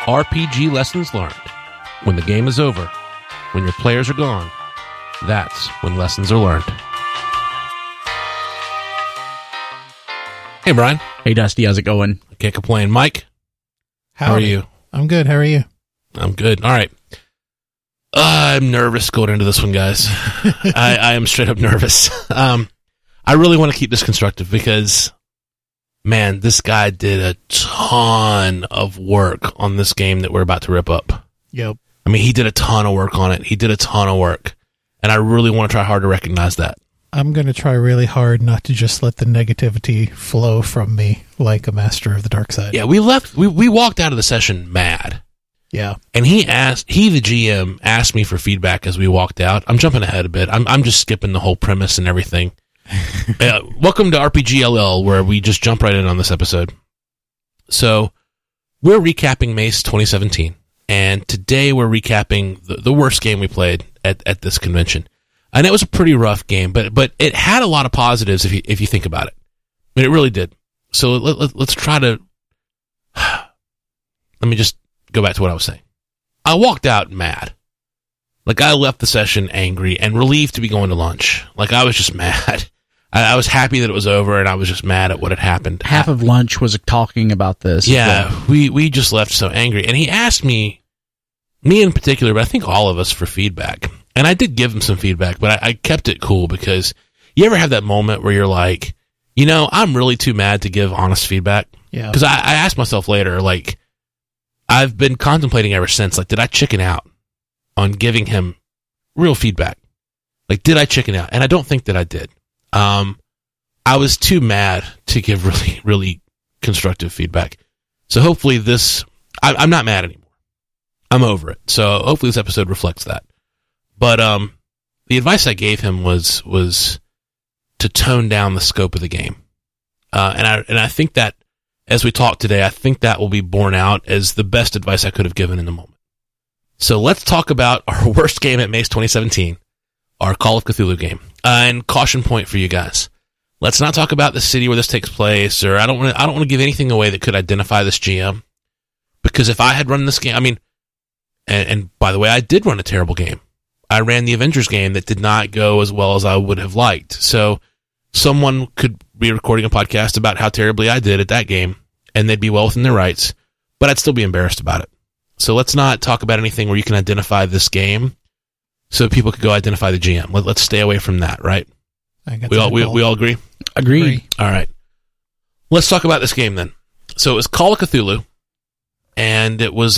RPG Lessons Learned. When the game is over, when your players are gone, that's when lessons are learned. Hey, Brian. Hey, Dusty. How's it going? I can't complain. Mike, how are you? I'm good. How are you? I'm good. All right. I'm nervous going into this one, guys. I am straight up nervous. I really want to keep this constructive because, man, this guy did a ton of work on this game that we're about to rip up. Yep. I mean, he did a ton of work on it. He did a ton of work. And I really want to try hard to recognize that. I'm going to try really hard not to just let the negativity flow from me like a master of the dark side. Yeah, we walked out of the session mad. Yeah. And the GM, asked me for feedback as we walked out. I'm jumping ahead a bit. I'm just skipping the whole premise and everything. Welcome to RPG LL, where we just jump right in on this episode. So, we're recapping Mace 2017. And today we're recapping the worst game we played at this convention. And it was a pretty rough game, but it had a lot of positives if you think about it. I mean, it really did. So let's try to... Let me just go back to what I was saying. I walked out mad. Like, I left the session angry and relieved to be going to lunch. Like, I was just mad. I was happy that it was over, and I was just mad at what had happened. Half of lunch was talking about this. Yeah, we just left so angry. And he asked me in particular, but I think all of us, for feedback. And I did give him some feedback, but I kept it cool because you ever have that moment where you're like, you know, I'm really too mad to give honest feedback? Yeah. Because I asked myself later, like, I've been contemplating ever since, like, did I chicken out on giving him real feedback? Like, did I chicken out? And I don't think that I did. I was too mad to give really, really constructive feedback. So hopefully I'm not mad anymore. I'm over it. So hopefully this episode reflects that. But the advice I gave him was to tone down the scope of the game. And I think that as we talk today, I think that will be borne out as the best advice I could have given in the moment. So let's talk about our worst game at Mace 2017, our Call of Cthulhu game. And caution point for you guys. Let's not talk about the city where this takes place, or I don't want to give anything away that could identify this GM. Because if I had run this game, I mean, and by the way, I did run a terrible game. I ran the Avengers game that did not go as well as I would have liked. So someone could be recording a podcast about how terribly I did at that game, and they'd be well within their rights, but I'd still be embarrassed about it. So let's not talk about anything where you can identify this game so people could go identify the GM. Let's stay away from that, right? We all agree? Agreed. All right. Let's talk about this game then. So it was Call of Cthulhu, and it was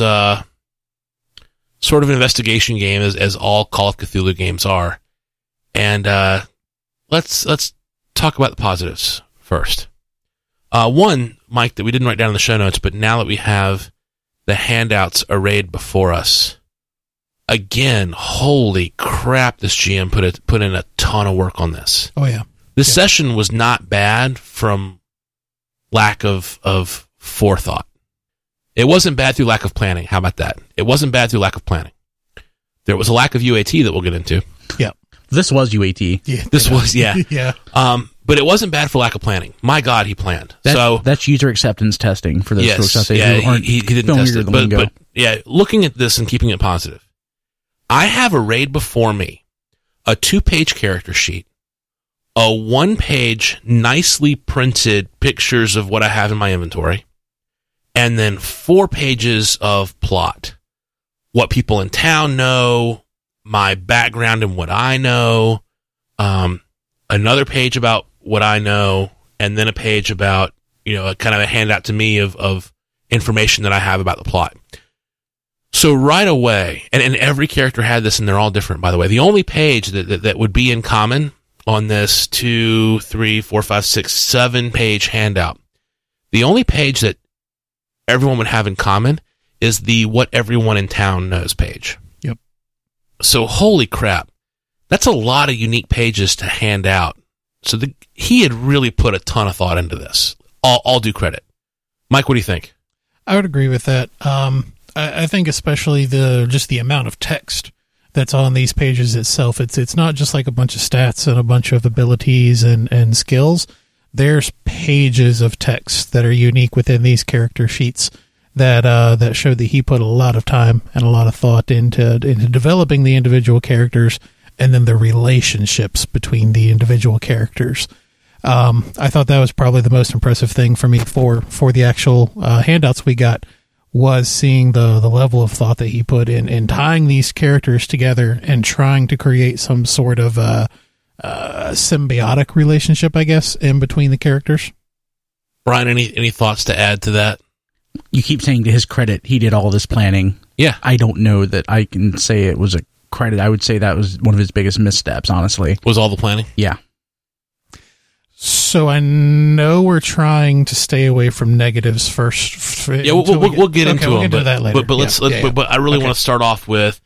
sort of an investigation game, as all Call of Cthulhu games are. And let's talk about the positives first. One, Mike, that we didn't write down in the show notes, but now that we have the handouts arrayed before us, again, holy crap, this GM put in a ton of work on this. Oh, yeah. This session was not bad from lack of forethought. It wasn't bad through lack of planning. How about that? It wasn't bad through lack of planning. There was a lack of UAT that we'll get into. Yeah. This was UAT. Yeah. This was, yeah. Yeah. But it wasn't bad for lack of planning. My God, he planned. That's user acceptance testing for those yes, folks out there yeah, who aren't he didn't test it. lingo. But yeah, looking at this and keeping it positive, I have arrayed before me a 2-page character sheet, a 1-page nicely printed pictures of what I have in my inventory, and then 4 pages of plot. What people in town know, my background and what I know, another page about what I know, and then a page about, kind of a handout to me of information that I have about the plot. So right away, and every character had this, and they're all different, by the way. The only page that would be in common on this 2, 3, 4, 5, 6, 7-page handout, the only page that everyone would have in common is the what everyone in town knows page. Yep. So holy crap, that's a lot of unique pages to hand out. So he had really put a ton of thought into this. All due credit. Mike, what do you think? I would agree with that. I think especially the amount of text that's on these pages itself. It's not just like a bunch of stats and a bunch of abilities and skills. There's pages of text that are unique within these character sheets that showed that he put a lot of time and a lot of thought into developing the individual characters and then the relationships between the individual characters. I thought that was probably the most impressive thing for me for the actual handouts we got, was seeing the level of thought that he put in tying these characters together and trying to create some sort of symbiotic relationship, I guess, in between the characters. Brian, any thoughts to add to that? You keep saying to his credit, he did all this planning. Yeah. I don't know that I can say it was a credit. I would say that was one of his biggest missteps, honestly. Was all the planning? Yeah. So I know we're trying to stay away from negatives first. Yeah, we'll get into them, into that later. But I really want to start off with,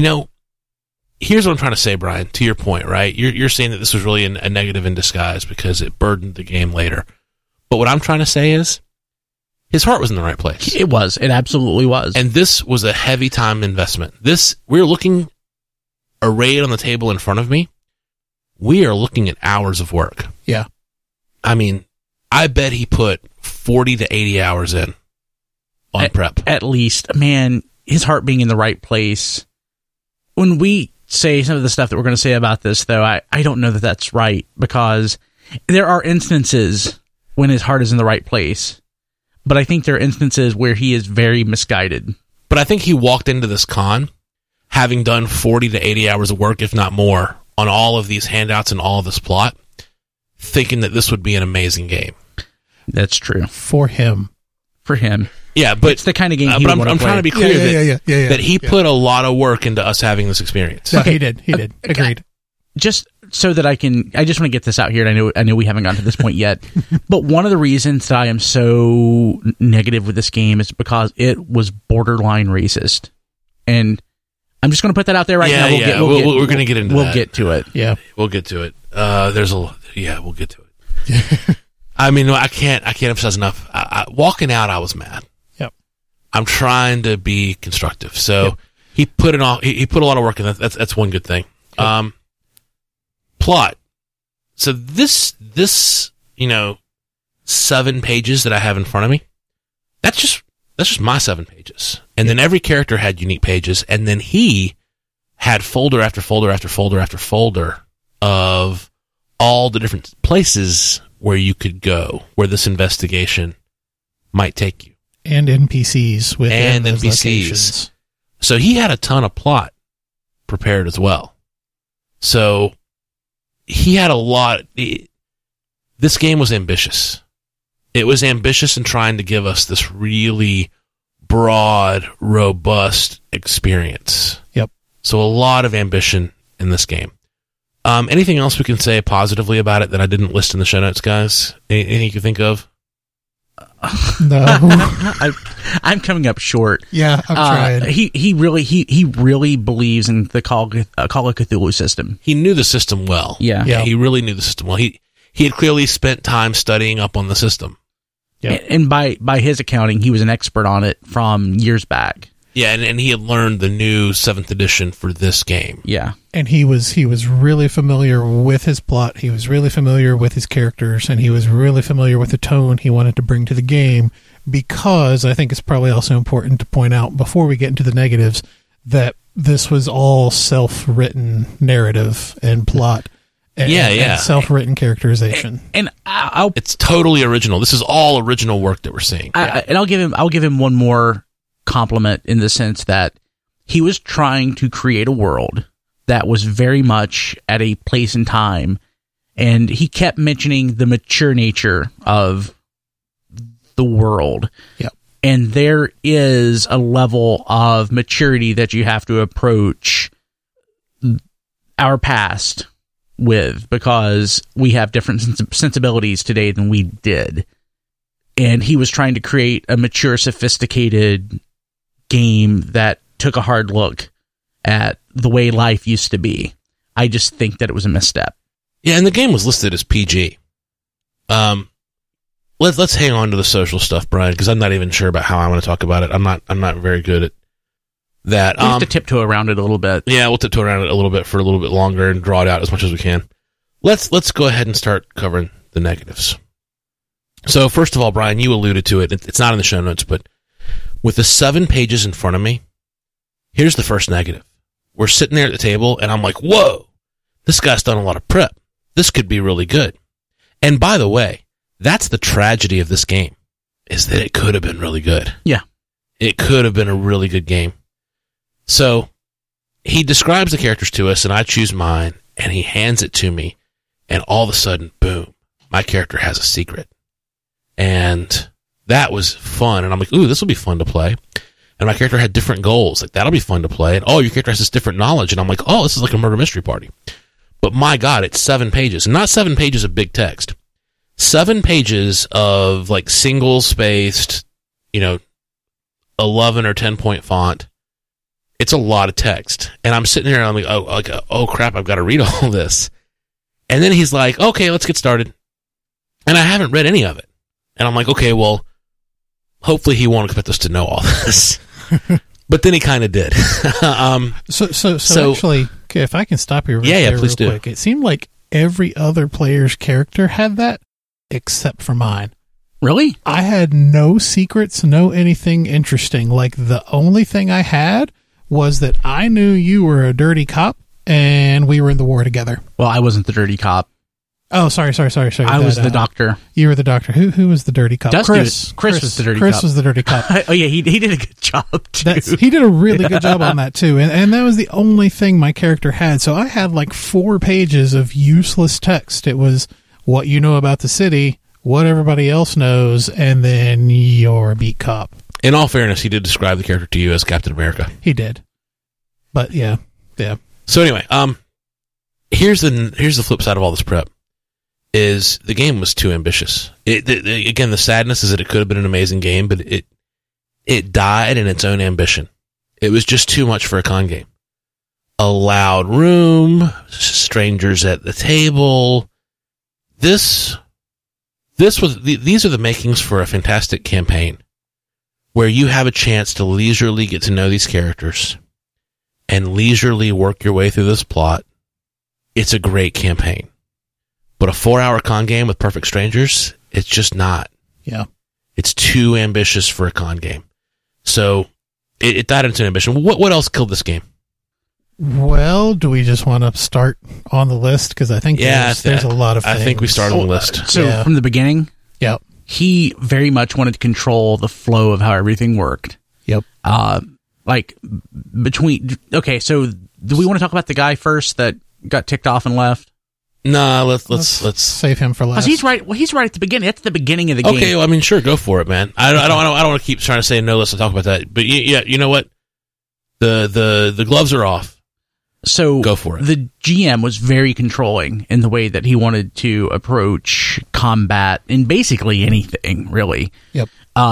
here's what I'm trying to say, Brian. To your point, right? You're saying that this was really a negative in disguise because it burdened the game later. But what I'm trying to say is, his heart was in the right place. It was. It absolutely was. And this was a heavy time investment. We're looking arrayed on the table in front of me. We are looking at hours of work. Yeah. I mean, I bet he put 40 to 80 hours in on prep. At least, man, his heart being in the right place. When we say some of the stuff that we're going to say about this, though, I don't know that that's right, because there are instances when his heart is in the right place, but I think there are instances where he is very misguided. But I think he walked into this con having done 40 to 80 hours of work, if not more, on all of these handouts and all of this plot, thinking that this would be an amazing game. That's true. For him. Yeah, but it's the kind of game he would want to play. I'm trying to be clear that he put a lot of work into us having this experience. No, he did. Agreed. Just so that I just want to get this out here, and I know we haven't gotten to this point yet, but one of the reasons that I am so negative with this game is because it was borderline racist. And I'm just going to put that out there right now. We're going to get into that. We'll get to it. Yeah. We'll get to it. We'll get to it. I mean, I can't emphasize enough. Walking out, I was mad. Yep. I'm trying to be constructive. So he put a lot of work in. That's one good thing. Yep. Plot. So this 7 pages that I have in front of me, that's just my 7 pages. And then every character had unique pages, and then he had folder after folder after folder after folder of all the different places where you could go, where this investigation might take you. And NPCs within those NPCs. locations. So he had a ton of plot prepared as well. So he had a lot. This game was ambitious. It was ambitious in trying to give us this really broad, robust experience. Yep. So a lot of ambition in this game. Anything else we can say positively about it that I didn't list in the show notes, guys? Anything you can think of? No. I'm coming up short. Yeah, I'm trying. He really believes in the Call of Cthulhu system. He knew the system well. Yeah. He really knew the system well. He had clearly spent time studying up on the system. Yeah. And by his accounting, he was an expert on it from years back. Yeah, and he had learned the new 7th edition for this game. Yeah. And he was really familiar with his plot. He was really familiar with his characters, and he was really familiar with the tone he wanted to bring to the game, because I think it's probably also important to point out before we get into the negatives that this was all self-written narrative and plot. And self-written characterization. And it's totally original. This is all original work that we're seeing. And I'll give him one more compliment in the sense that he was trying to create a world that was very much at a place and time, and he kept mentioning the mature nature of the world. Yep. And there is a level of maturity that you have to approach our past with, because we have different sensibilities today than we did. And he was trying to create a mature, sophisticated game that took a hard look at the way life used to be. I just think that it was a misstep. Yeah, and the game was listed as PG. Let's hang on to the social stuff, Brian, because I'm not even sure about how I want to talk about it. I'm not very good at that. We have to tiptoe around it a little bit. Yeah, we'll tiptoe around it a little bit for a little bit longer and draw it out as much as we can. Let's go ahead and start covering the negatives. So first of all, Brian, you alluded to it. It's not in the show notes, but With the 7 pages in front of me, here's the first negative. We're sitting there at the table, and I'm like, whoa, this guy's done a lot of prep. This could be really good. And by the way, that's the tragedy of this game, is that it could have been really good. Yeah. It could have been a really good game. So he describes the characters to us, and I choose mine, and he hands it to me, and all of a sudden, boom, my character has a secret. And that was fun, and I'm like, ooh, this will be fun to play. And my character had different goals, like, that'll be fun to play. And, oh, your character has this different knowledge, and I'm like, oh, this is like a murder mystery party. But my God, it's 7 pages, and not 7 pages of big text. 7 pages of, like, single-spaced, 11 or 10-point font. It's a lot of text. And I'm sitting there, and I'm like, oh crap, I've got to read all this. And then he's like, okay, let's get started. And I haven't read any of it. And I'm like, okay, well, hopefully he won't expect us to know all this. But then he kind of did. So actually, okay, if I can stop you please do. quick. It seemed like every other player's character had that, except for mine. Really? I had no secrets, no anything interesting. Like, the only thing I had was that I knew you were a dirty cop, and we were in the war together. Well, I wasn't the dirty cop. Oh, sorry. I was the doctor. You were the doctor. Who was the dirty cop? Chris was the dirty cop. Chris was the dirty cop. Oh, yeah, he did a good job, too. He did a really good job on that, too. And that was the only thing my character had. So I had like 4 pages of useless text. It was what you know about the city, what everybody else knows, and then you're a beat cop. In all fairness, he did describe the character to you as Captain America. He did. But, yeah. So anyway, here's the flip side of all this prep. Is the game was too ambitious. Again, the sadness is that it could have been an amazing game, but it died in its own ambition. It was just too much for a con game. A loud room, strangers at the table. These are the makings for a fantastic campaign, where you have a chance to leisurely get to know these characters and leisurely work your way through this plot. It's a great campaign. But a 4-hour con game with perfect strangers, it's just not. Yeah. It's too ambitious for a con game. So it died into ambition. What else killed this game? Well, do we just want to start on the list? Because I think there's a lot of things. I think we start on the list. So from the beginning, yep, he very much wanted to control the flow of how everything worked. Yep. So do we want to talk about the guy first that got ticked off and left? No, let's save him for last. He's right. Well, he's right at the beginning. That's the beginning of the game. Okay, well, I mean, sure, go for it, man. I don't want to keep trying to say no. Let's talk about that. But yeah, you know what? The gloves are off. So go for it. The GM was very controlling in the way that he wanted to approach combat in basically anything, really. Yep.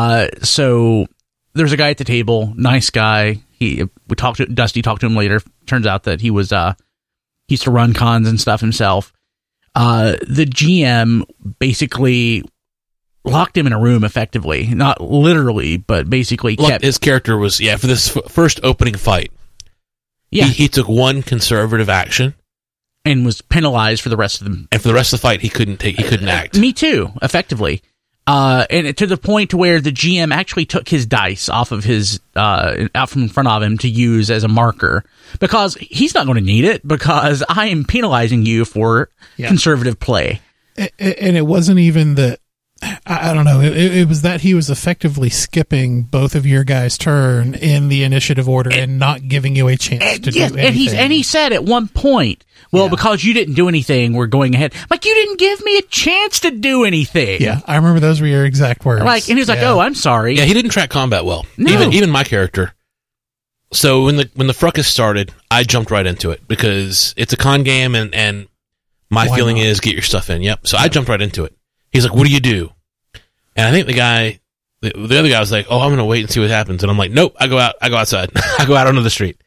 So there's a guy at the table, nice guy. Dusty talked to him later. Turns out that he was he used to run cons and stuff himself. The GM basically locked him in a room effectively, not literally, but basically kept his character was for this first opening fight. Yeah, he took one conservative action and was penalized for the rest of them. And for the rest of the fight, he couldn't act. Me too, effectively. And to the point where the GM actually took his dice off of his out from in front of him to use as a marker, because he's not going to need it, because I am penalizing you for conservative play. And it wasn't even that. I don't know. It was that he was effectively skipping both of your guys' turn in the initiative order and not giving you a chance to do anything. And he said at one point, because you didn't do anything, we're going ahead. Like, you didn't give me a chance to do anything. Yeah, I remember those were your exact words. And he was like, oh, I'm sorry. Yeah, he didn't track combat well. No. Even my character. So when the fracas started, I jumped right into it because it's a con game and my feeling is get your stuff in. Yep. So I jumped right into it. He's like, what do you do? And I think the other guy was like, oh, I'm going to wait and see what happens. And I'm like, nope, I go outside. I go out onto the street.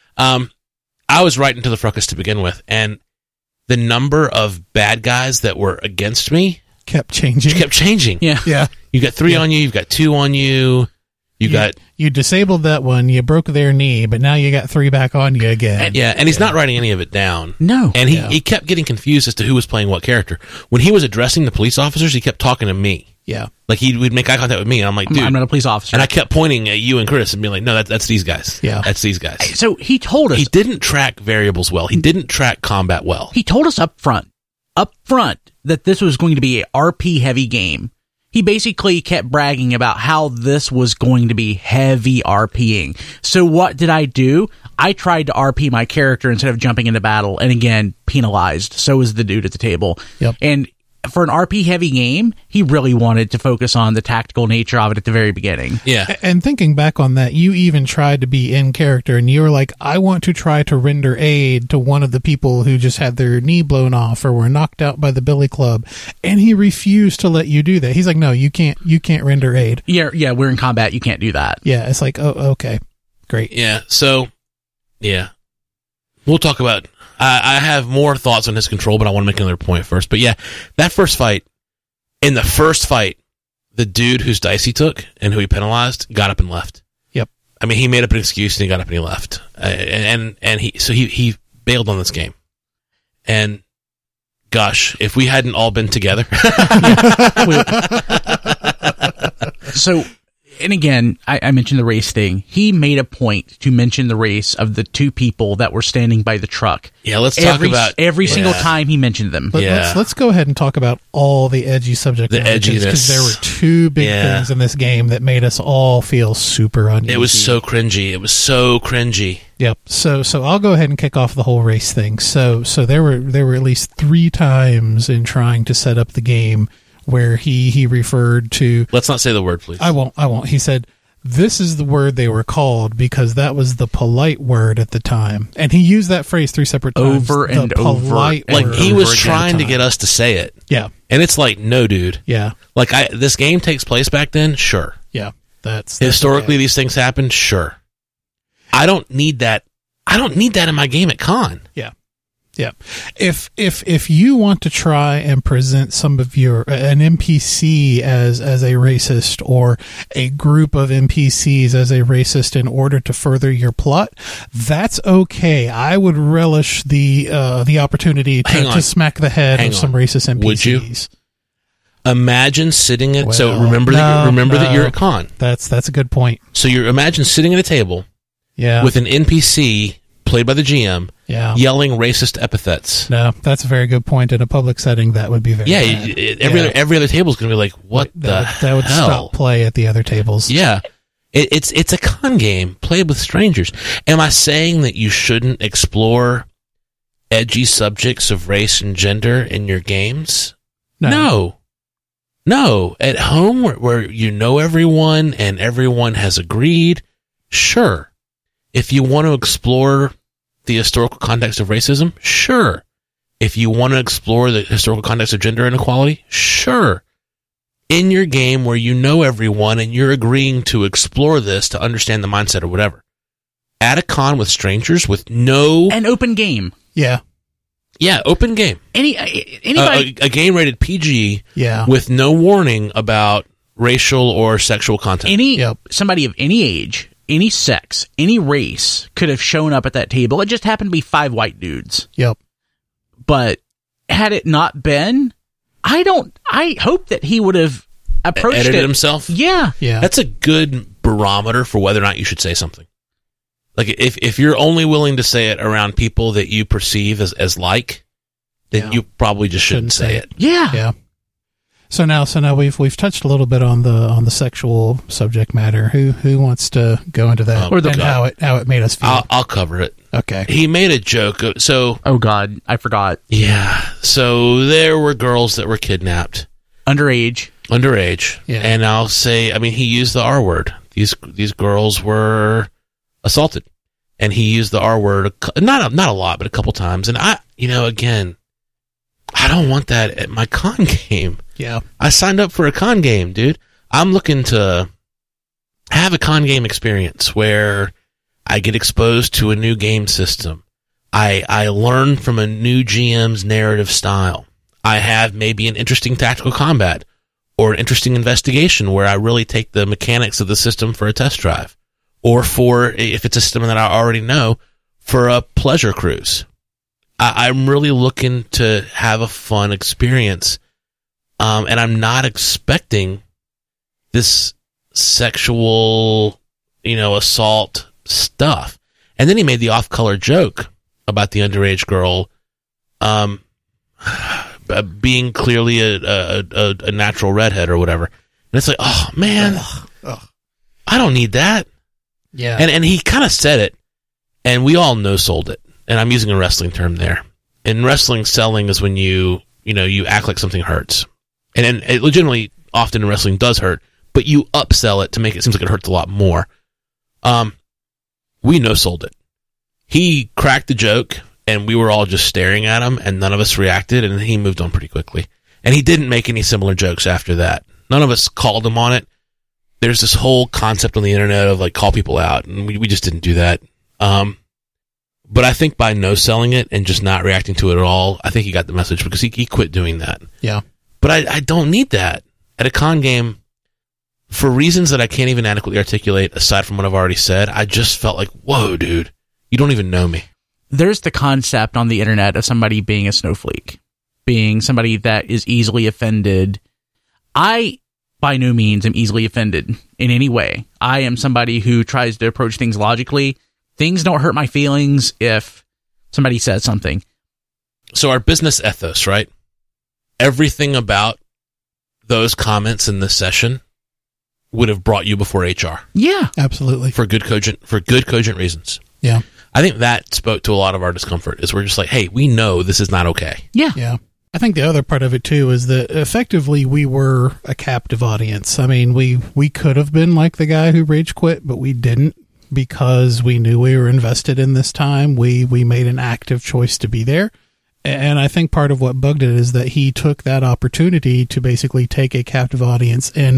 I was right into the fracas to begin with. And the number of bad guys that were against me kept changing. Yeah. You got 3 on you. You've got 2 on you. You disabled that one. You broke their knee, but now you got 3 back on you again. And he's not writing any of it down. No. And he kept getting confused as to who was playing what character. When he was addressing the police officers, he kept talking to me. Yeah. Like we'd make eye contact with me, and I'm like, dude, I'm not a police officer. and I kept pointing at you and Chris and being like, no, that's these guys. Yeah. That's these guys. So he told us. He didn't track variables well. He didn't track combat well. He told us up front that this was going to be a RP heavy game. He basically kept bragging about how this was going to be heavy RPing. So what did I do? I tried to RP my character instead of jumping into battle, and again, penalized. So was the dude at the table. Yep. And for an RP heavy game, he really wanted to focus on the tactical nature of it at the very beginning. Yeah. And thinking back on that, you even tried to be in character, and you were like, I want to try to render aid to one of the people who just had their knee blown off or were knocked out by the Billy Club. And he refused to let you do that. He's like, no, you can't render aid. Yeah, we're in combat. You can't do that. Yeah, it's like, oh, okay. Great. Yeah. So, yeah. We'll talk about... I have more thoughts on his control, but I want to make another point first. But yeah, that first fight, in the first fight, the dude whose dice he took and who he penalized got up and left. Yep. I mean, he made up an excuse and he got up and he left. And he bailed on this game. And gosh, if we hadn't all been together. So, and again, I mentioned the race thing. He made a point to mention the race of the two people that were standing by the truck. Yeah, let's talk about... Every single time he mentioned them. But let's go ahead and talk about all the edgy subject matter. The edginess. Because there were two big things in this game that made us all feel super uneasy. It was so cringy. Yep. So I'll go ahead and kick off the whole race thing. So there were at least 3 times in trying to set up the game where he referred to... Let's not say the word, please. I won't. He said, this is the word they were called because that was the polite word at the time. And he used that phrase 3 separate times. Over and over. Like, he was trying to get us to say it. Yeah. And it's like, no, dude. Yeah. Like, this game takes place back then? Sure. Yeah. That's historically, these things happen? Sure. I don't need that. I don't need that in my game at con. Yeah. Yeah. If you want to try and present some of an NPC as a racist or a group of NPCs as a racist in order to further your plot, that's okay. I would relish the opportunity to smack the head of some racist NPCs. Would you? Imagine sitting at remember that you're at con. That's a good point. So imagine sitting at a table with an NPC played by the GM, yelling racist epithets. No, that's a very good point. In a public setting, that would be very bad. Every other table is going to be like, what the hell? That would stop play at the other tables. Yeah. It's a con game played with strangers. Am I saying that you shouldn't explore edgy subjects of race and gender in your games? No. At home, where you know everyone and everyone has agreed, sure. If you want to explore the historical context of racism, sure. If you want to explore the historical context of gender inequality, sure. In your game where you know everyone and you're agreeing to explore this to understand the mindset or whatever. At a con with strangers with an open game. Yeah. Yeah, open game. Anybody a game rated PG with no warning about racial or sexual content. Somebody of any age, any sex, any race could have shown up at that table. It just happened to be 5 white dudes. Yep. But had it not been, I hope that he would have approached edited himself. Yeah. That's a good barometer for whether or not you should say something. Like if you're only willing to say it around people that you perceive as then you probably just shouldn't say it. Yeah. So now we've touched a little bit on the sexual subject matter. Who wants to go into that how it made us feel? I'll cover it. Okay. He made a joke. So oh God, I forgot. Yeah. So there were girls that were kidnapped, underage. Yeah. And I'll say, I mean, he used the R word. These girls were assaulted, and he used the R word not a lot, but a couple times. And again, I don't want that at my con game. Yeah. I signed up for a con game, dude. I'm looking to have a con game experience where I get exposed to a new game system. I learn from a new GM's narrative style. I have maybe an interesting tactical combat or an interesting investigation where I really take the mechanics of the system for a test drive. Or if it's a system that I already know, for a pleasure cruise. I'm really looking to have a fun experience. And I'm not expecting this sexual, assault stuff. And then he made the off-color joke about the underage girl being clearly a natural redhead or whatever. And it's like, oh, man, I don't need that. Yeah. And he kind of said it, and we all no-sold it. And I'm using a wrestling term there. In wrestling, selling is when you act like something hurts. And it legitimately, often in wrestling, does hurt, but you upsell it to make it seem like it hurts a lot more. We no-sold it. He cracked the joke, and we were all just staring at him, and none of us reacted, and he moved on pretty quickly. And he didn't make any similar jokes after that. None of us called him on it. There's this whole concept on the internet of, like, call people out, and we just didn't do that. But I think by no-selling it and just not reacting to it at all, I think he got the message, because he quit doing that. Yeah. But I don't need that. At a con game, for reasons that I can't even adequately articulate, aside from what I've already said, I just felt like, whoa, dude, you don't even know me. There's the concept on the internet of somebody being a snowflake, being somebody that is easily offended. I, by no means, am easily offended in any way. I am somebody who tries to approach things logically. Things don't hurt my feelings if somebody says something. So our business ethos, right? Everything about those comments in this session would have brought you before HR. Yeah, Absolutely. For good cogent reasons. Yeah. I think that spoke to a lot of our discomfort, is we're just like, hey, we know this is not okay. yeah. Yeah. I think the other part of it, too, is that effectively we were a captive audience. I mean, we could have been like the guy who rage quit, but we didn't, because we knew we were invested in this time. We made an active choice to be there. And I think part of what bugged it is that he took that opportunity to basically take a captive audience and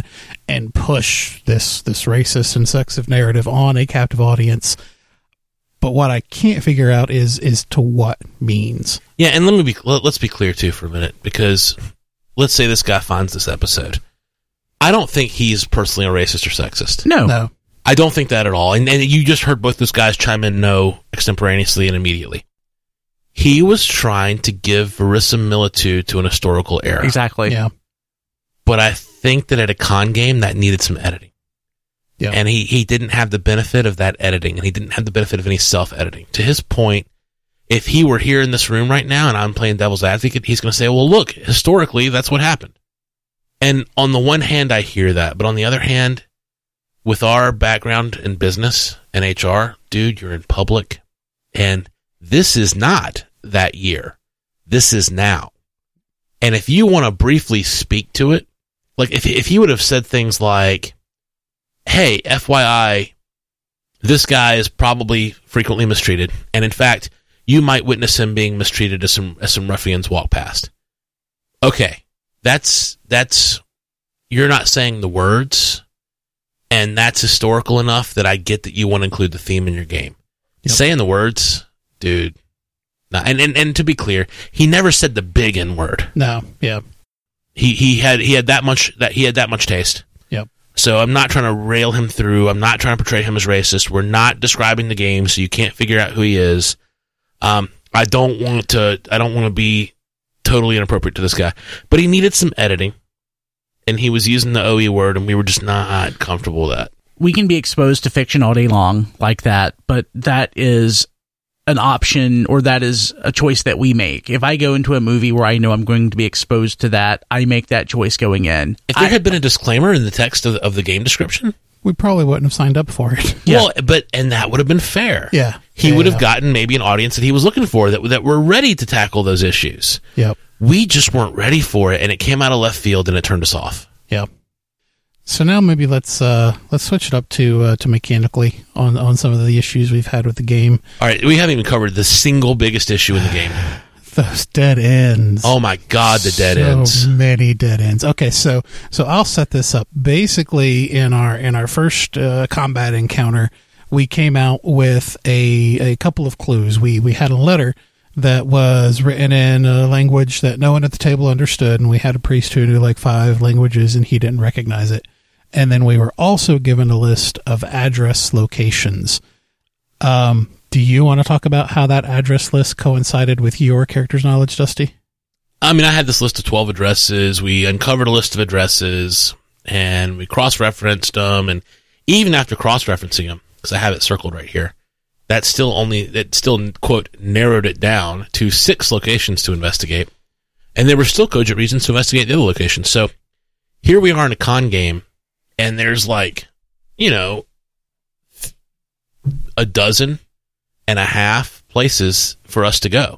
push this racist and sexist narrative on a captive audience. But what I can't figure out is to what means. Yeah, and let's be clear too for a minute, because let's say this guy finds this episode. I don't think he's personally a racist or sexist. No. I don't think that at all. And you just heard both those guys chime in no extemporaneously and immediately. He was trying to give verisimilitude to an historical era. Exactly. Yeah. But I think that at a con game, that needed some editing. Yeah. And he didn't have the benefit of that editing, and he didn't have the benefit of any self-editing. To his point, if he were here in this room right now and I'm playing devil's advocate, he's going to say, well, look, historically, that's what happened. And on the one hand, I hear that. But on the other hand, with our background in business and HR, dude, you're in public, and this is not that year. This is now. And if you want to briefly speak to it, like if he would have said things like, hey, FYI, this guy is probably frequently mistreated, and in fact, you might witness him being mistreated as some ruffians walk past. Okay, that's you're not saying the words, and that's historical enough that I get that you want to include the theme in your game. Yep. Saying the words, dude. No, and to be clear, he never said the big N word. No. Yeah. He had that much taste. Yep. So I'm not trying to rail him through. I'm not trying to portray him as racist. We're not describing the game, so you can't figure out who he is. I don't want to be totally inappropriate to this guy, but he needed some editing, and he was using the OE word, and we were just not comfortable with that. We can be exposed to fiction all day long like that, but that is an option, or that is a choice that we make. If I go into a movie where I know I'm going to be exposed to that, I make that choice going in. If there had been a disclaimer in the text of the game description, We probably wouldn't have signed up for it. Yeah. Well, and that would have been fair. Yeah. He would have gotten maybe an audience that he was looking for that were ready to tackle those issues. Yep. We just weren't ready for it, and it came out of left field, and it turned us off. Yep. So now maybe let's switch it up to mechanically on some of the issues we've had with the game. All right, we haven't even covered the single biggest issue in the game. Those dead ends. Oh my God, the dead ends. So many dead ends. Okay, so I'll set this up. Basically, in our first combat encounter, we came out with a couple of clues. We had a letter that was written in a language that no one at the table understood, and we had a priest who knew like 5 languages, and he didn't recognize it. And then we were also given a list of address locations. Do you want to talk about how that address list coincided with your character's knowledge, Dusty? I mean, I had this list of 12 addresses. We uncovered a list of addresses, and we cross-referenced them. And even after cross-referencing them, because I have it circled right here, it still, quote, narrowed it down to 6 locations to investigate. And there were still cogent reasons to investigate the other locations. So here we are in a con game, and there's like, you know, 12.5 places for us to go.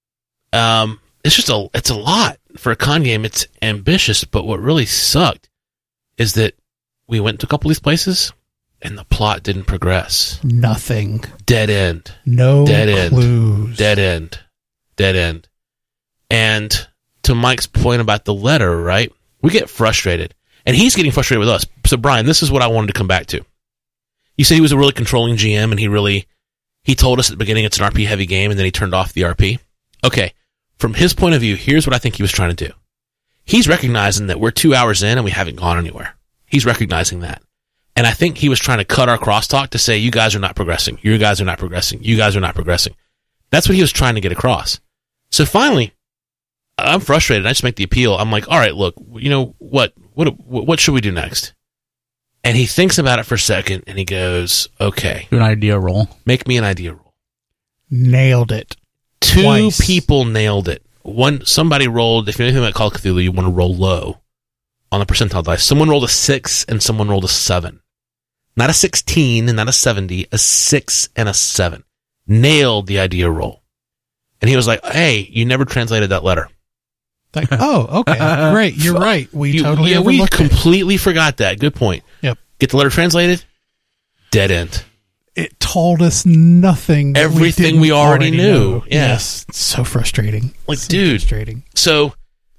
It's a lot for a con game. It's ambitious, but what really sucked is that we went to a couple of these places and the plot didn't progress. Nothing. Dead end. No Dead clues. End. Dead end. Dead end. And to Mike's point about the letter, right? We get frustrated. And he's getting frustrated with us. So, Brian, this is what I wanted to come back to. You said he was a really controlling GM, and he told us at the beginning it's an RP heavy game, and then he turned off the RP. Okay. From his point of view, here's what I think he was trying to do. He's recognizing that we're 2 hours in and we haven't gone anywhere. He's recognizing that. And I think he was trying to cut our crosstalk to say, you guys are not progressing. You guys are not progressing. You guys are not progressing. That's what he was trying to get across. So finally, I'm frustrated. I just make the appeal. I'm like, all right, look, you know, what should we do next? And he thinks about it for a second and he goes, okay. Do an idea roll. Make me an idea roll. Nailed it. 2 Twice. people nailed it. Somebody rolled, if you're anything like Call of Cthulhu, you want to roll low on the percentile dice. Someone rolled a 6 and someone rolled a 7. Not a 16 and not a 70, a 6 and a 7. Nailed the idea roll. And he was like, hey, you never translated that letter. Like, oh, okay, great. You're right. We totally we overlooked it. completely forgot that. Good point. Yep. Get the letter translated. Dead end. It told us nothing. That Everything we already knew. know. Yeah. Yes. It's so frustrating. Like, So dude. frustrating. So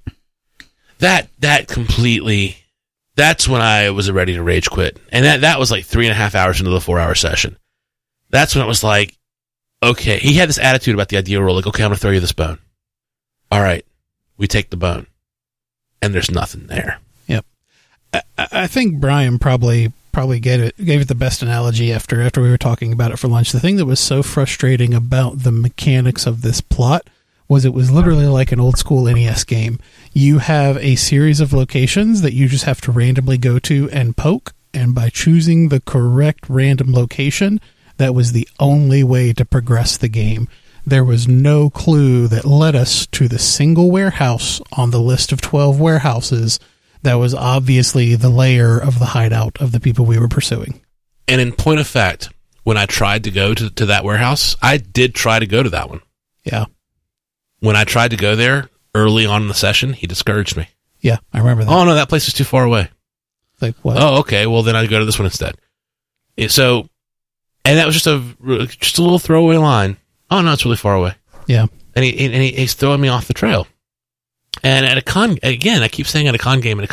that completely, that's when I was ready to rage quit. And that was like 3.5 hours into the 4-hour session. That's when it was like, okay, he had this attitude about the idea roll, like, okay, I'm going to throw you this bone. All right. We take the bone. And there's nothing there. Yep. I think Brian probably gave it the best analogy after we were talking about it for lunch. The thing that was so frustrating about the mechanics of this plot was it was literally like an old school NES game. You have a series of locations that you just have to randomly go to and poke, and by choosing the correct random location, that was the only way to progress the game. There was no clue that led us to the single warehouse on the list of 12 warehouses that was obviously the lair of the hideout of the people we were pursuing. And in point of fact, when I tried to go to that warehouse, I did try to go to that one. Yeah. When I tried to go there early on in the session, he discouraged me. Yeah, I remember that. Oh, no, that place is too far away. Like, what? Oh, okay. Well, then I'd go to this one instead. So, and that was just a little throwaway line. Oh, no, it's really far away. Yeah. And he's throwing me off the trail. And at a con, again, I keep saying at a con game,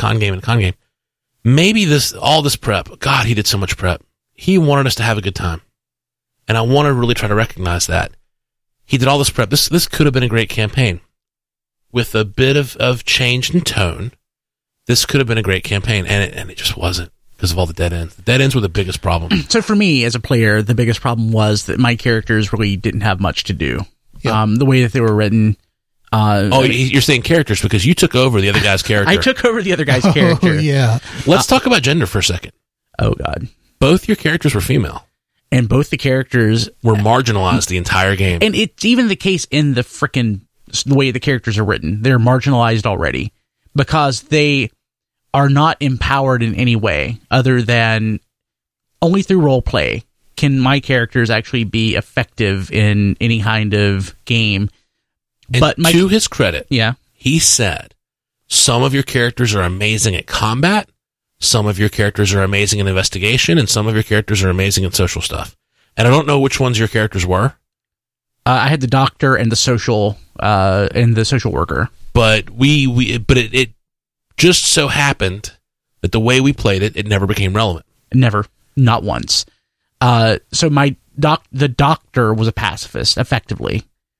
maybe all this prep, God, he did so much prep. He wanted us to have a good time. And I want to really try to recognize that. He did all this prep. This could have been a great campaign. With a bit of change in tone, this could have been a great campaign. And it just wasn't because of all the dead ends. The dead ends were the biggest problem. So for me, as a player, the biggest problem was that my characters really didn't have much to do. Yep. The way that they were written. You're saying characters because you took over the other guy's character. I took over the other guy's character. Oh, yeah. Let's talk about gender for a second. Oh, God. Both your characters were female. And both the characters were marginalized the entire game. And it's even the case in the way the characters are written. They're marginalized already because they are not empowered in any way other than only through role play can my characters actually be effective in any kind of game. And but to his credit, yeah, he said, some of your characters are amazing at combat, some of your characters are amazing in investigation, and some of your characters are amazing in social stuff. And I don't know which ones your characters were. I had the doctor and the social worker. But it just so happened that the way we played it never became relevant. Never, not once. So the doctor was a pacifist, effectively.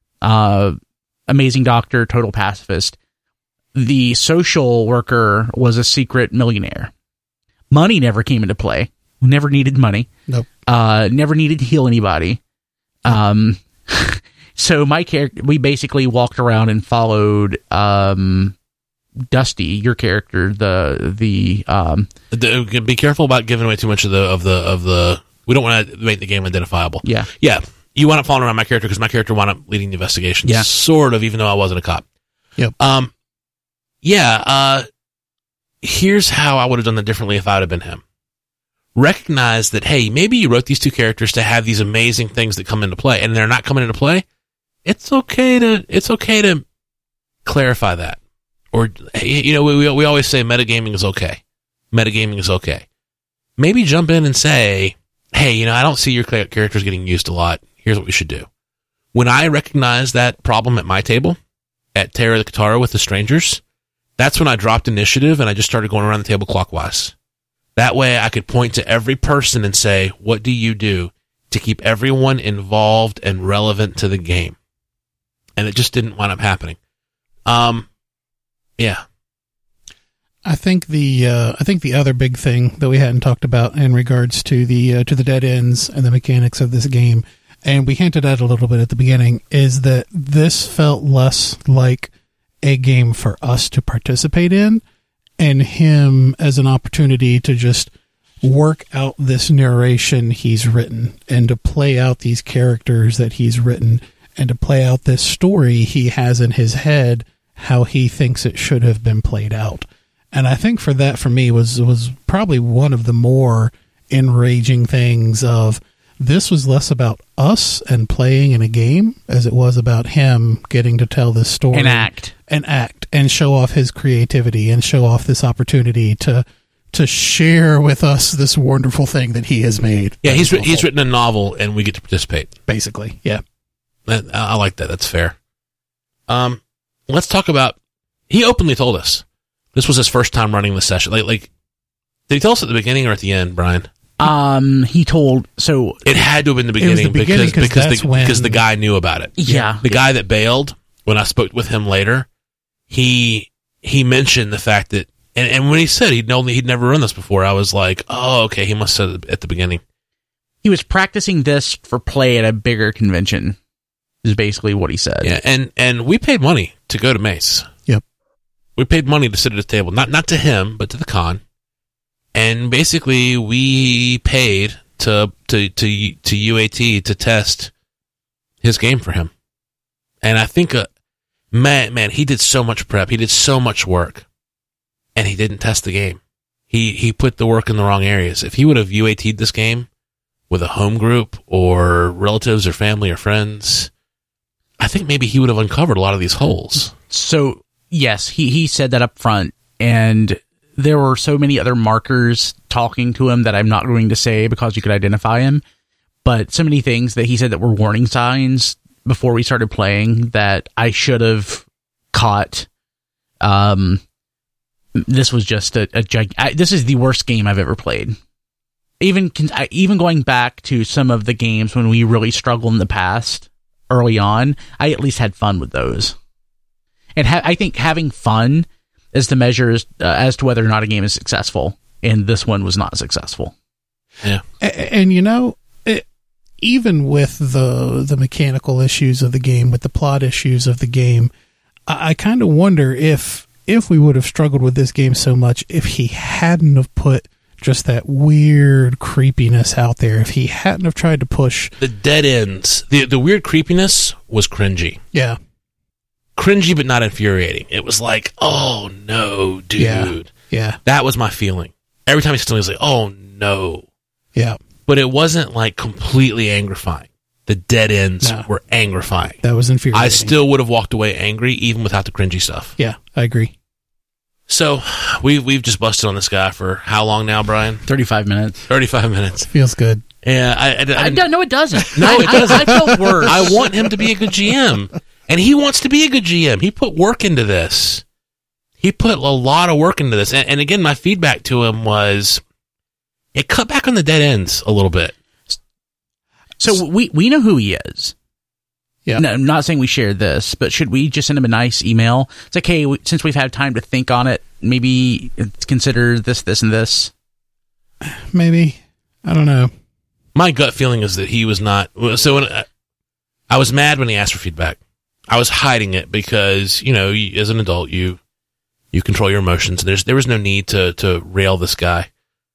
Amazing doctor, total pacifist. The social worker was a secret millionaire. Money never came into play. We never needed money. Nope. Never needed to heal anybody. So my character, we basically walked around and followed Dusty, your character. Be careful about giving away too much of the. We don't want to make the game identifiable. Yeah. You wound up following around my character because my character wound up leading the investigation. Yeah. Sort of, even though I wasn't a cop. Yep. Here's how I would have done that differently if I would have been him. Recognize that, hey, maybe you wrote these two characters to have these amazing things that come into play, and they're not coming into play. It's okay to clarify that. Or, we always say metagaming is okay. Metagaming is okay. Maybe jump in and say, hey, I don't see your characters getting used a lot. Here's what we should do. When I recognize that problem at my table, at Terra the Katara with the strangers, that's when I dropped initiative and I just started going around the table clockwise. That way I could point to every person and say, what do you do to keep everyone involved and relevant to the game? And it just didn't wind up happening. Yeah. I think the other big thing that we hadn't talked about in regards to the dead ends and the mechanics of this game, and we hinted at a little bit at the beginning, is that this felt less like a game for us to participate in, and him as an opportunity to just work out this narration he's written and to play out these characters that he's written and to play out this story he has in his head, how he thinks it should have been played out. And I think for me was probably one of the more enraging things of this was less about us and playing in a game as it was about him getting to tell this story. And act and show off his creativity and show off this opportunity to share with us this wonderful thing that he has made. Yeah, he's written a novel and we get to participate. Basically, yeah. I like that. That's fair. Let's talk about, he openly told us this was his first time running the session. Like, did he tell us at the beginning or at the end, Brian? He told, so it had to have been the beginning, because the guy knew about it. Yeah. The guy that bailed, when I spoke with him later, he mentioned the fact that, and when he said he'd never run this before, I was like, oh, okay, he must have said it at the beginning. He was practicing this for play at a bigger convention, is basically what he said. Yeah, and we paid money to go to Mace. Yep. We paid money to sit at a table, not to him, but to the con. And basically, we paid to UAT to test his game for him. And I think, man, he did so much prep. He did so much work. And he didn't test the game. He put the work in the wrong areas. If he would have UAT'd this game with a home group or relatives or family or friends, I think maybe he would have uncovered a lot of these holes. So, yes, he said that up front. And there were so many other markers talking to him that I'm not going to say because you could identify him. But so many things that he said that were warning signs before we started playing that I should have caught. This was just this is the worst game I've ever played. Even going back to some of the games when we really struggled in the past early on, I at least had fun with those. And I think having fun is the measure as to whether or not a game is successful, and this one was not successful. Yeah, and even with the mechanical issues of the game, with the plot issues of the game, I kind of wonder if we would have struggled with this game so much if he hadn't have put just that weird creepiness out there, if he hadn't have tried to push the dead ends. The weird creepiness was cringy. Yeah. Cringy, but not infuriating. It was like, oh no, dude. Yeah. That was my feeling. Every time he said something, I was like, oh no. Yeah. But it wasn't like completely angrifying. The dead ends were angrifying. That was infuriating. I still would have walked away angry even without the cringy stuff. Yeah, I agree. So we've just busted on this guy for how long now, Brian? 35 minutes. 35 minutes. Feels good. Yeah, I don't. No, it doesn't. No, it doesn't. I felt worse. I want him to be a good GM, and he wants to be a good GM. He put work into this. He put a lot of work into this, and again, my feedback to him was, it cut back on the dead ends a little bit. So we know who he is. Yeah. No, I'm not saying we shared this, but should we just send him a nice email? It's like, hey, since we've had time to think on it, maybe consider this, this, and this. Maybe. I don't know. My gut feeling is that he was not. So I was mad when he asked for feedback. I was hiding it because, as an adult, you control your emotions. There was no need to rail this guy.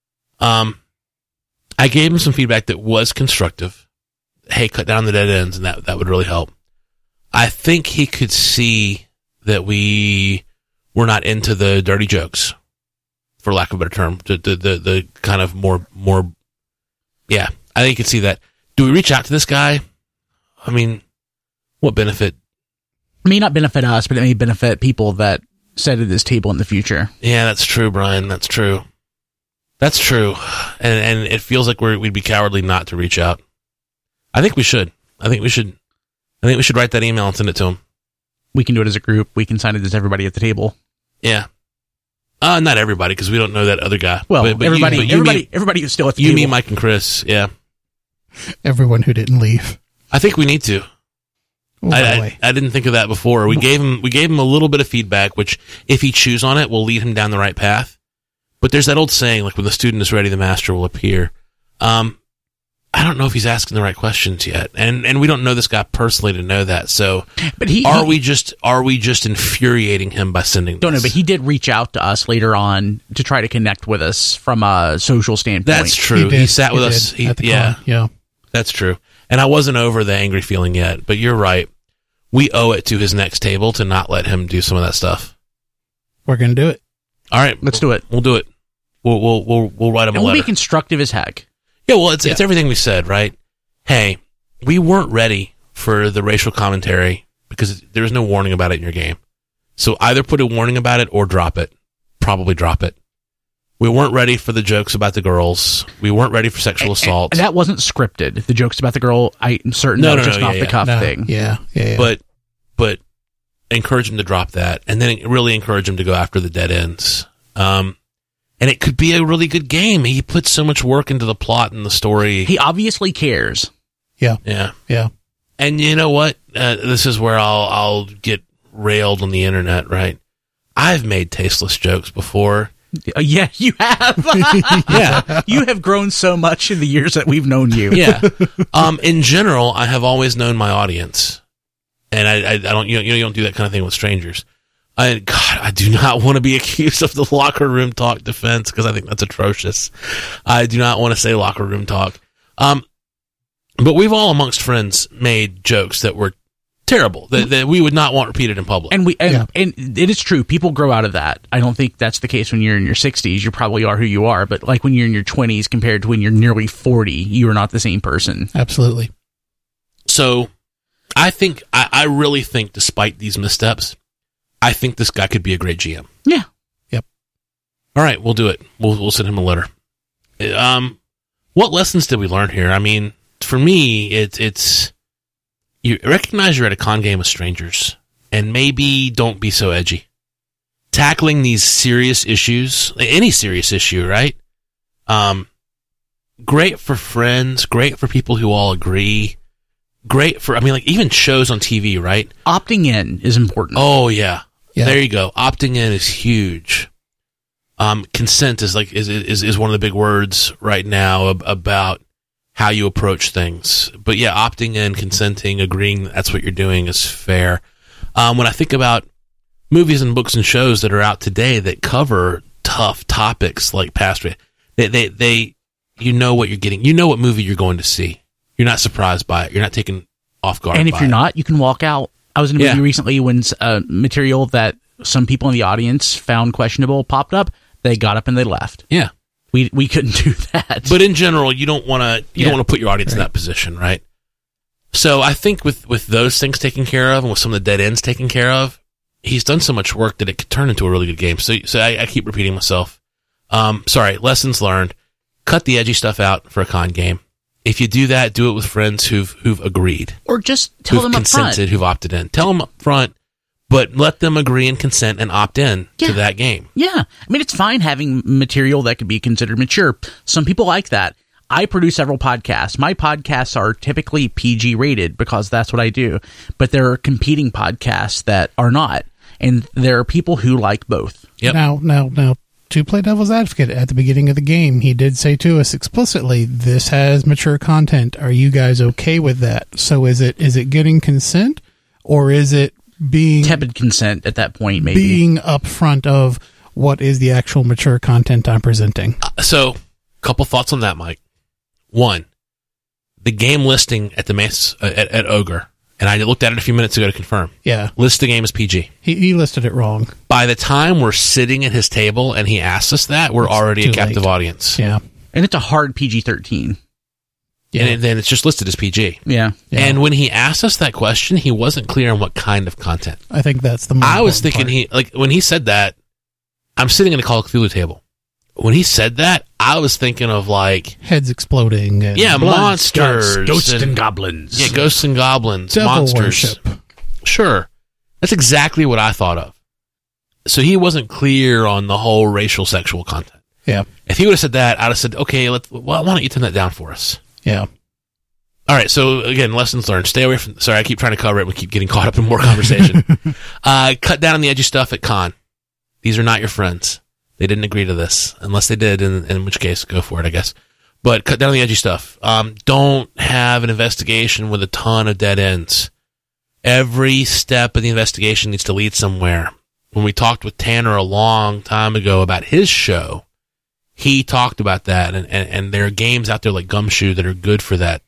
I gave him some feedback that was constructive. Hey, cut down the dead ends, and that would really help. I think he could see that we were not into the dirty jokes, for lack of a better term. The kind of more. Yeah, I think he could see that. Do we reach out to this guy? I mean, what benefit? It may not benefit us, but it may benefit people that sit at this table in the future. Yeah, that's true, Brian. That's true. That's true. And it feels like we'd be cowardly not to reach out. I think we should. I think we should write that email and send it to him. We can do it as a group. We can sign it as everybody at the table. Yeah. Not everybody, because we don't know that other guy. Well, but everybody who's still at the table. You, me, Mike, and Chris. Yeah. Everyone who didn't leave. I think we need to. I didn't think of that before. We gave him a little bit of feedback, which, if he chews on it, will lead him down the right path. But there's that old saying, like, when the student is ready, the master will appear. I don't know if he's asking the right questions yet, and we don't know this guy personally to know that. So, but are we just infuriating him by sending? Don't know, but he did reach out to us later on to try to connect with us from a social standpoint. That's true. He sat with us. Yeah, that's true. And I wasn't over the angry feeling yet, but you're right. We owe it to his next table to not let him do some of that stuff. We're gonna do it. All right, let's do it. We'll do it. We'll write him a letter. We'll be constructive as heck. Yeah, well, it's everything we said, right? Hey, we weren't ready for the racial commentary because there was no warning about it in your game. So either put a warning about it or drop it. Probably drop it. We weren't ready for the jokes about the girls. We weren't ready for sexual assault. And that wasn't scripted. The jokes about the girl, I'm certain that was just an off-the-cuff thing. Yeah. But encourage him to drop that, and then really encourage him to go after the dead ends. And it could be a really good game. He puts so much work into the plot and the story. He obviously cares. Yeah. And you know what? This is where I'll get railed on the internet, right? I've made tasteless jokes before. Yeah, you have. Yeah. You have grown so much in the years that we've known you. Yeah. In general, I have always known my audience. And I don't, you don't do that kind of thing with strangers. I do not want to be accused of the locker room talk defense, because I think that's atrocious. I do not want to say locker room talk. But we've all amongst friends made jokes that were terrible, that we would not want repeated in public. And it is true. People grow out of that. I don't think that's the case when you're in your 60s. You probably are who you are, but like when you're in your 20s compared to when you're nearly 40, you are not the same person. Absolutely. So I really think, despite these missteps, I think this guy could be a great GM. Yeah. Yep. All right, we'll do it. We'll send him a letter. What lessons did we learn here? I mean, for me, it's you recognize you're at a con game with strangers, and maybe don't be so edgy. Tackling these serious issues, any serious issue, right? Great for friends, great for people who all agree. Great for, even shows on TV, right? Opting in is important. Oh, yeah. There you go. Opting in is huge. Consent is one of the big words right now about how you approach things. But yeah, opting in, consenting, agreeing that's what you're doing is fair. When I think about movies and books and shows that are out today that cover tough topics like past, they you know what you're getting. You know what movie you're going to see. You're not surprised by it. You're not taken off guard by it. And if you're not, you can walk out. I was in a movie recently when material that some people in the audience found questionable popped up. They got up and they left. Yeah. We couldn't do that. But in general, you don't want to put your audience in that position, right? So I think with those things taken care of and with some of the dead ends taken care of, he's done so much work that it could turn into a really good game. So I keep repeating myself. Lessons learned. Cut the edgy stuff out for a con game. If you do that, do it with friends who've agreed. Or just tell them up front. Consented, who've opted in. Tell them up front, but let them agree and consent and opt in to that game. Yeah. It's fine having material that could be considered mature. Some people like that. I produce several podcasts. My podcasts are typically PG rated because that's what I do. But there are competing podcasts that are not. And there are people who like both. Yep. Now, to play devil's advocate, at the beginning of the game, he did say to us explicitly, this has mature content. Are you guys okay with that? So is it getting consent, or is it being tepid consent at that point, maybe being upfront of what is the actual mature content I'm presenting? So, couple thoughts on that, Mike. One, the game listing at at Ogre, and I looked at it a few minutes ago to confirm. Yeah. List the game as PG. He listed it wrong. By the time we're sitting at his table and he asks us that, we're already a captive audience. Yeah. and it's a hard PG-13. Yeah. And then it's just listed as PG. Yeah. And when he asked us that question, he wasn't clear on what kind of content. I think that's the most I was important thinking part. when he said that, I'm sitting in a Call of Cthulhu table. When he said that, I was thinking of heads exploding. And monsters. Guts, ghosts and goblins. Yeah, ghosts and goblins. devil monsters. worship. Sure. That's exactly what I thought of. So he wasn't clear on the whole racial sexual content. Yeah. If he would have said that, I'd have said, okay, why don't you turn that down for us? Yeah. All right, so again, lessons learned. Stay away from... Sorry, I keep trying to cover it. We keep getting caught up in more conversation. Cut down on the edgy stuff at con. These are not your friends. They didn't agree to this. Unless they did, in which case, go for it, I guess. But cut down on the edgy stuff. Don't have an investigation with a ton of dead ends. Every step of the investigation needs to lead somewhere. When we talked with Tanner a long time ago about his show, he talked about that, and there are games out there like Gumshoe that are good for that.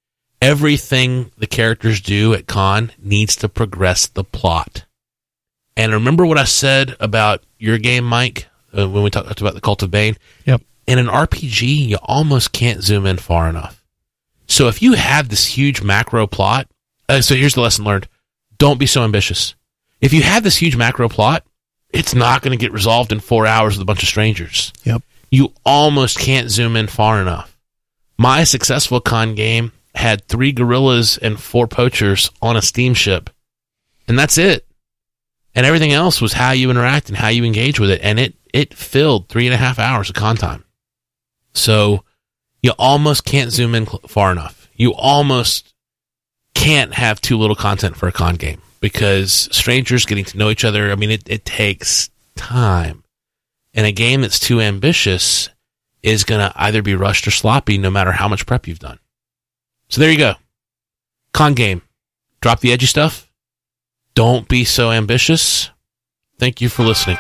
Everything the characters do at con needs to progress the plot. And remember what I said about your game, Mike, when we talked about the Cult of Bane? Yep. In an RPG, you almost can't zoom in far enough. So if you have this huge macro plot, so here's the lesson learned. Don't be so ambitious. If you have this huge macro plot, it's not going to get resolved in 4 hours with a bunch of strangers. Yep. You almost can't zoom in far enough. My successful con game had 3 gorillas and 4 poachers on a steamship, and that's it. And everything else was how you interact and how you engage with it, and it filled 3.5 hours of con time. So you almost can't zoom in far enough. You almost can't have too little content for a con game, because strangers getting to know each other, I mean, it takes time. And a game that's too ambitious is going to either be rushed or sloppy no matter how much prep you've done. So there you go. Con game. Drop the edgy stuff. Don't be so ambitious. Thank you for listening.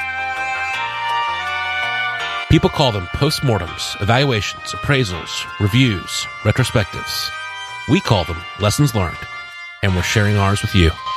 People call them postmortems, evaluations, appraisals, reviews, retrospectives. We call them lessons learned, and we're sharing ours with you.